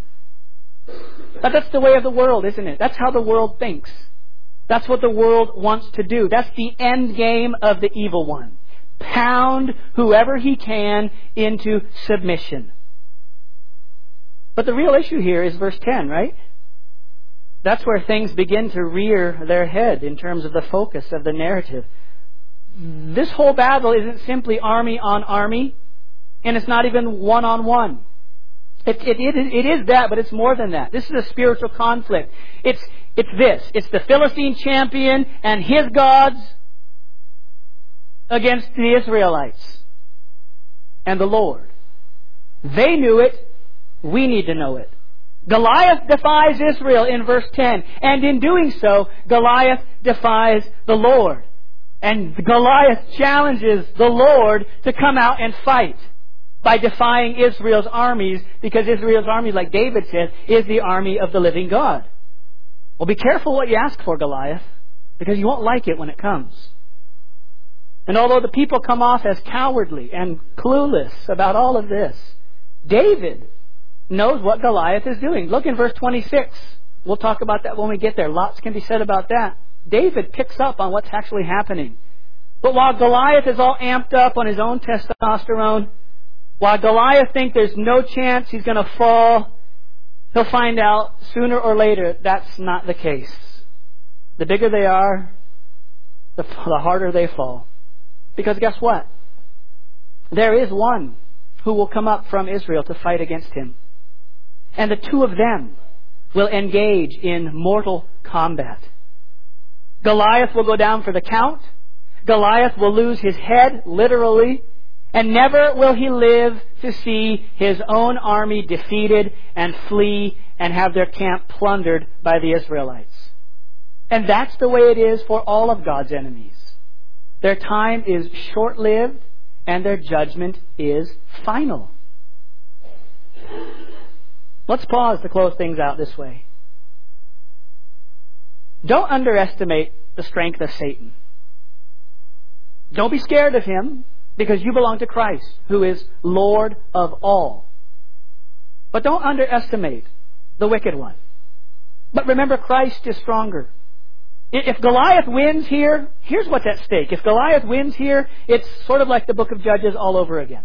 But that's the way of the world, isn't it? That's how the world thinks. That's what the world wants to do. That's the end game of the evil one. Pound whoever he can into submission. But the real issue here is verse ten, right? That's where things begin to rear their head in terms of the focus of the narrative. This whole battle isn't simply army on army, and it's not even one-on-one. It, it, it, it is that, but it's more than that. This is a spiritual conflict. It's, it's this. It's the Philistine champion and his gods against the Israelites and the Lord. They knew it. We need to know it. Goliath defies Israel in verse ten. And in doing so, Goliath defies the Lord. And Goliath challenges the Lord to come out and fight by defying Israel's armies, because Israel's army, like David said, is the army of the living God. Well, be careful what you ask for, Goliath, because you won't like it when it comes. And although the people come off as cowardly and clueless about all of this, David knows what Goliath is doing. Look in verse twenty-six We'll talk about that when we get there. Lots can be said about that. David picks up on what's actually happening. But while Goliath is all amped up on his own testosterone, while Goliath thinks there's no chance he's going to fall, he'll find out sooner or later that's not the case. The bigger they are, the, the harder they fall. Because guess what? There is one who will come up from Israel to fight against him. And the two of them will engage in mortal combat. Goliath will go down for the count. Goliath will lose his head, literally, and never will he live to see his own army defeated and flee and have their camp plundered by the Israelites. And that's the way it is for all of God's enemies. Their time is short-lived and their judgment is final. Let's pause to close things out this way. Don't underestimate the strength of Satan. Don't be scared of him, because you belong to Christ, who is Lord of all. But don't underestimate the wicked one. But remember, Christ is stronger. If Goliath wins here, here's what's at stake. If Goliath wins here, it's sort of like the book of Judges all over again.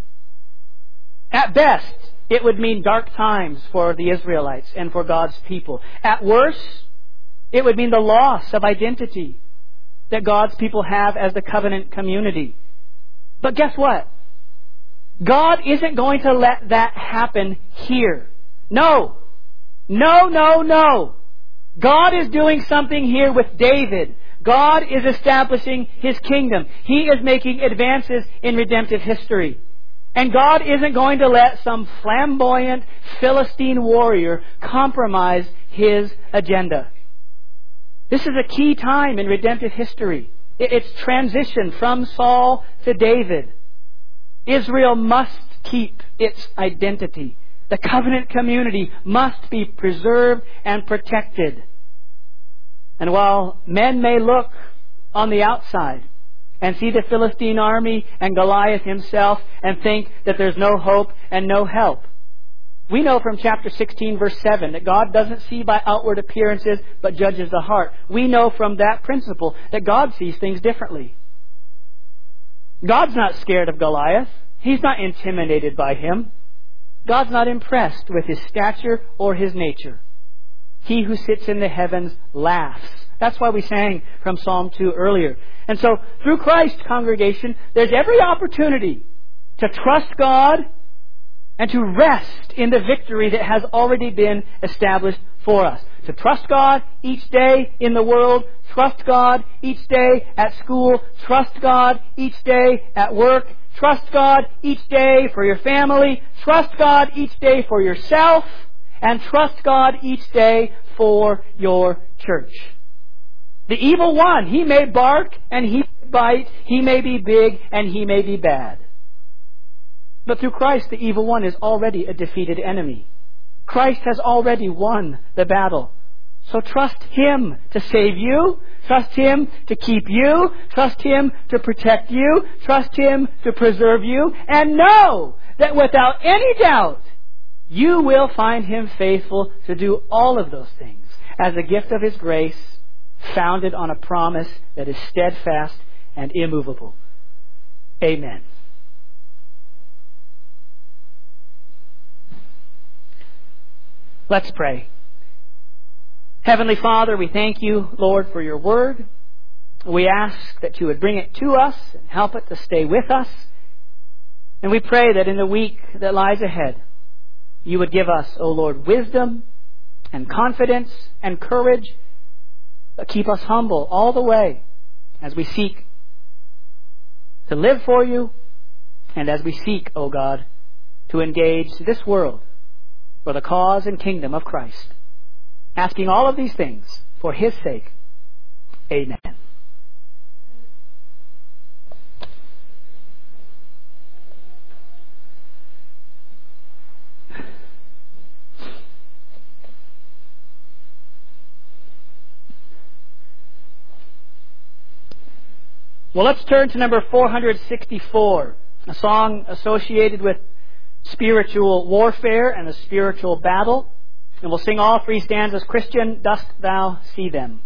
At best, it would mean dark times for the Israelites and for God's people. At worst, it would mean the loss of identity that God's people have as the covenant community. But guess what? God isn't going to let that happen here. No. No, no, no. God is doing something here with David. God is establishing His kingdom. He is making advances in redemptive history. And God isn't going to let some flamboyant Philistine warrior compromise His agenda. This is a key time in redemptive history. It's transition from Saul to David. Israel must keep its identity. The covenant community must be preserved and protected. And while men may look on the outside and see the Philistine army and Goliath himself and think that there's no hope and no help, we know from chapter sixteen, verse seven, that God doesn't see by outward appearances, but judges the heart. We know from that principle that God sees things differently. God's not scared of Goliath. He's not intimidated by him. God's not impressed with his stature or his nature. He who sits in the heavens laughs. That's why we sang from Psalm two earlier. And so, through Christ, congregation, there's every opportunity to trust God and to rest in the victory that has already been established for us. To trust God each day in the world, trust God each day at school, trust God each day at work, trust God each day for your family, trust God each day for yourself, and trust God each day for your church. The evil one, he may bark and he may bite, he may be big and he may be bad. But through Christ, the evil one is already a defeated enemy. Christ has already won the battle. So trust Him to save you. Trust Him to keep you. Trust Him to protect you. Trust Him to preserve you. And know that without any doubt, you will find Him faithful to do all of those things as a gift of His grace, founded on a promise that is steadfast and immovable. Amen. Let's pray. Heavenly Father, we thank you, Lord, for your word. We ask that you would bring it to us and help it to stay with us. And we pray that in the week that lies ahead, you would give us, O Lord, wisdom and confidence and courage, but keep us humble all the way as we seek to live for you and as we seek, O God, to engage this world for the cause and kingdom of Christ. Asking all of these things for His sake. Amen. Well, let's turn to number four hundred sixty-four, a song associated with spiritual warfare and a spiritual battle. And we'll sing all three stanzas. Christian, dost thou see them?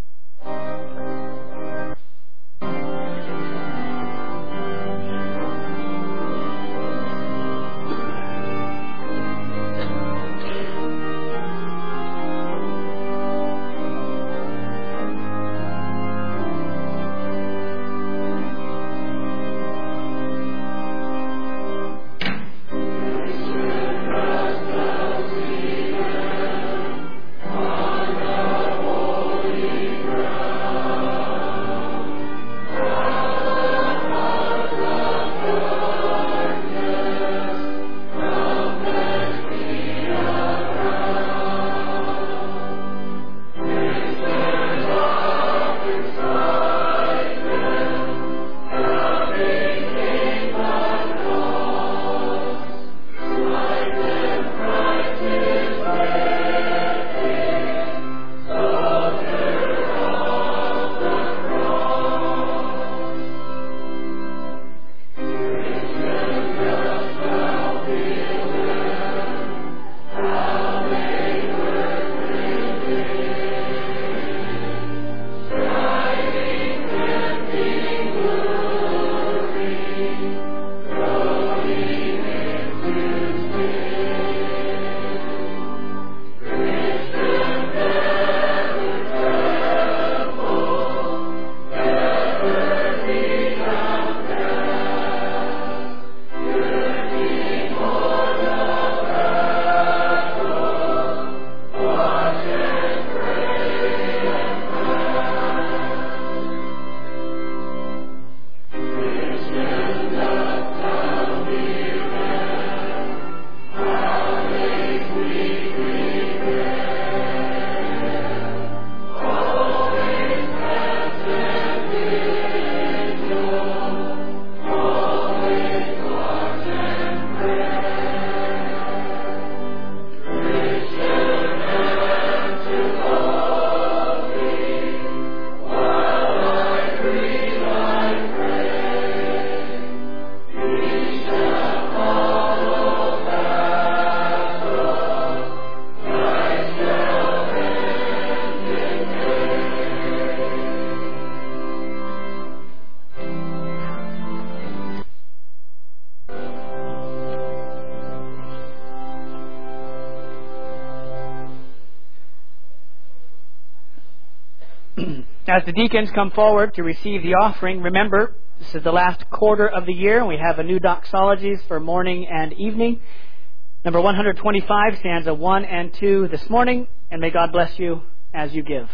As the deacons come forward to receive the offering, remember, this is the last quarter of the year, and we have a new doxologies for morning and evening. Number one hundred twenty-five, stanza one and two this morning, and may God bless you as you give.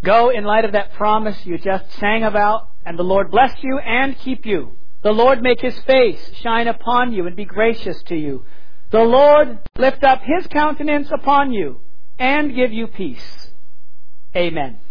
Go in light of that promise you just sang about, and the Lord bless you and keep you. The Lord make His face shine upon you and be gracious to you. The Lord lift up His countenance upon you and give you peace. Amen.